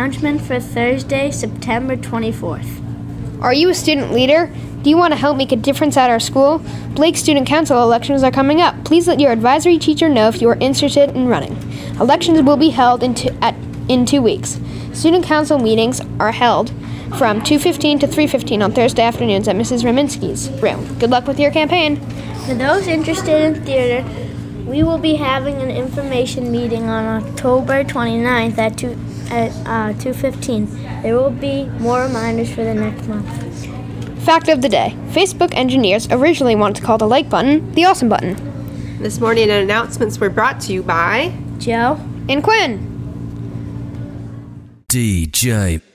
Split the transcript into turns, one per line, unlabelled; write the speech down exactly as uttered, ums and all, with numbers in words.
announcement for Thursday, September twenty-fourth.
Are you a student leader? Do you want to help make a difference at our school? Blake Student Council elections are coming up. Please let your advisory teacher know if you are interested in running. Elections will be held in two, at, in two weeks. Student Council meetings are held from two fifteen to three fifteen on Thursday afternoons at Missus Reminsky's room. Good luck with your campaign.
For those interested in theater, we will be having an information meeting on October twenty-ninth at two at uh, two fifteen. There will be more reminders for the next month.
Fact of the day. Facebook engineers originally wanted to call the like button the awesome button.
This morning, announcements were brought to you by
Joe
and Quinn.
D J